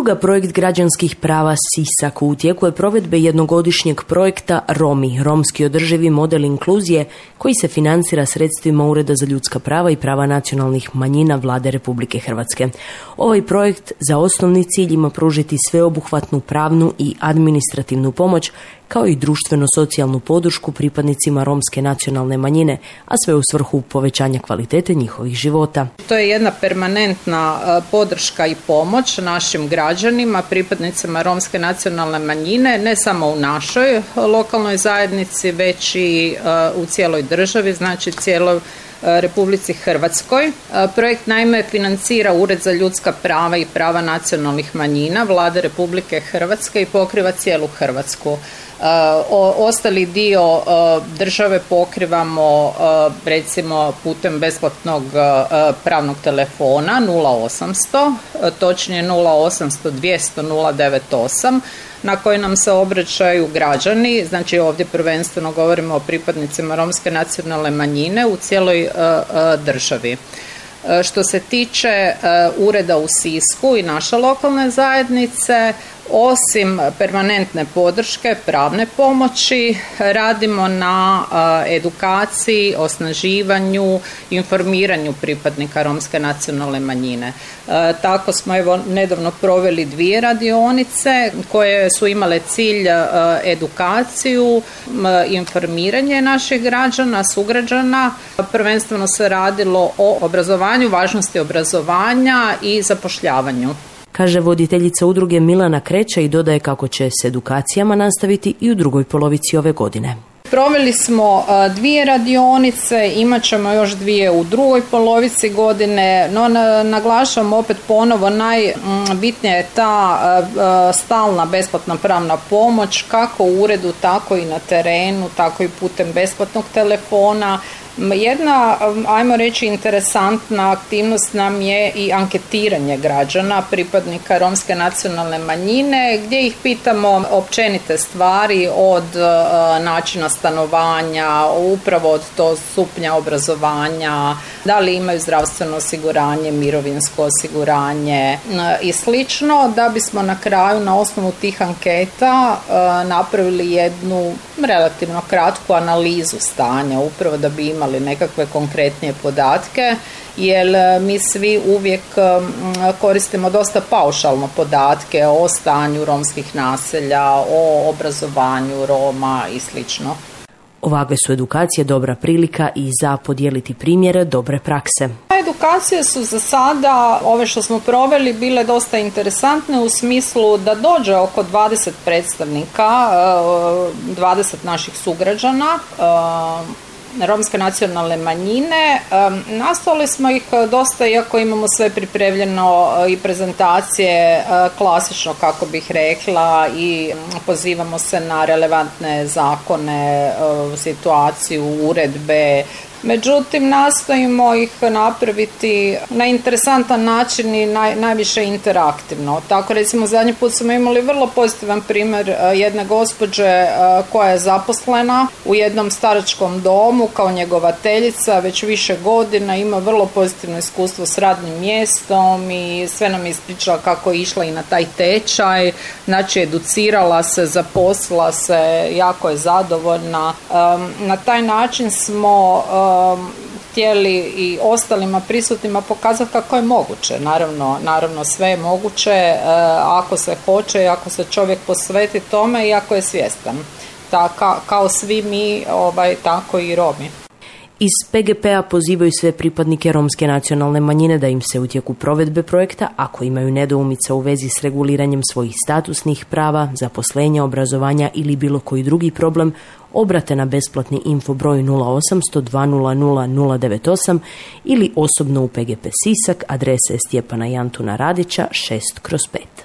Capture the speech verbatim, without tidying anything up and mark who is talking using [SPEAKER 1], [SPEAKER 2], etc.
[SPEAKER 1] Udruga Projekt građanskih prava Sisak u tijeku je provedbe jednogodišnjeg projekta Romi, romski održivi model inkluzije, koji se financira sredstvima Ureda za ljudska prava i prava nacionalnih manjina Vlade Republike Hrvatske. Ovaj projekt za osnovni cilj ima pružiti sveobuhvatnu pravnu i administrativnu pomoć, kao i društveno-socijalnu podršku pripadnicima romske nacionalne manjine, a sve u svrhu povećanja kvalitete njihovih života.
[SPEAKER 2] To je jedna permanentna podrška i pomoć našim građanima, pripadnicima romske nacionalne manjine, ne samo u našoj lokalnoj zajednici, već i u cijeloj državi, znači cijeloj Republici Hrvatskoj. Projekt naime financira Ured za ljudska prava i prava nacionalnih manjina Vlade Republike Hrvatske i pokriva cijelu Hrvatsku. O, ostali dio države pokrivamo recimo putem besplatnog pravnog telefona nula osamsto, točnije nula osamsto dvjesto nula devet osam, na koji nam se obraćaju građani, znači ovdje prvenstveno govorimo o pripadnicima romske nacionalne manjine u cijeloj državi. Što se tiče ureda u Sisku i naše lokalne zajednice, osim permanentne podrške, pravne pomoći, radimo na edukaciji, osnaživanju, informiranju pripadnika romske nacionalne manjine. Tako smo evo nedavno proveli dvije radionice koje su imale cilj edukaciju, informiranje naših građana, sugrađana. Prvenstveno se radilo o obrazovanju, važnosti obrazovanja i zapošljavanju,
[SPEAKER 1] kaže voditeljica udruge Milana Kreća i dodaje kako će s edukacijama nastaviti i u drugoj polovici ove godine.
[SPEAKER 2] Proveli smo dvije radionice, imat ćemo još dvije u drugoj polovici godine, no naglašavam opet ponovo, najbitnija je ta stalna besplatna pravna pomoć, kako u uredu, tako i na terenu, tako i putem besplatnog telefona. Jedna, ajmo reći, interesantna aktivnost nam je i anketiranje građana, pripadnika romske nacionalne manjine, gdje ih pitamo općenite stvari od načina stanovanja, upravo od to stupnja obrazovanja, da li imaju zdravstveno osiguranje, mirovinsko osiguranje i slično, da bismo na kraju na osnovu tih anketa napravili jednu relativno kratku analizu stanja, upravo da bi imali nekakve konkretnije podatke, jer mi svi uvijek koristimo dosta paušalno podatke o stanju romskih naselja, o obrazovanju Roma i slično.
[SPEAKER 1] Ovakve su edukacije dobra prilika i za podijeliti primjere dobre prakse.
[SPEAKER 2] Edukacije su za sada, ove što smo proveli, bile dosta interesantne u smislu da dođe oko dvadeset predstavnika, dvadeset naših sugrađana romske nacionalne manjine. Nastojali smo ih dosta, iako imamo sve pripremljeno i prezentacije klasično, kako bih rekla, i pozivamo se na relevantne zakone, situaciju, uredbe. Međutim, nastojimo ih napraviti na interesantan način i naj, najviše interaktivno. Tako, recimo, zadnji put smo imali vrlo pozitivan primjer jedne gospođe koja je zaposlena u jednom staračkom domu kao njegovateljica već više godina, ima vrlo pozitivno iskustvo s radnim mjestom i sve nam je ispričala kako je išla i na taj tečaj, znači educirala se, zaposlila se, jako je zadovoljna. Na taj način smo htjeli i ostalima prisutnima pokazati kako je moguće. Naravno, naravno sve je moguće e, ako se hoće, ako se čovjek posveti tome i ako je svjestan. Ta, ka, kao svi mi, ovaj, tako i Romi.
[SPEAKER 1] Iz P G P-a pozivaju sve pripadnike romske nacionalne manjine da im se u tijeku provedbe projekta, ako imaju nedoumica u vezi s reguliranjem svojih statusnih prava, zaposlenja, obrazovanja ili bilo koji drugi problem, obrate na besplatni info broj nula osamsto dva nula nula nula devet osam ili osobno u P G P Sisak, adrese Stjepana i Antuna Radića šest kroz pet.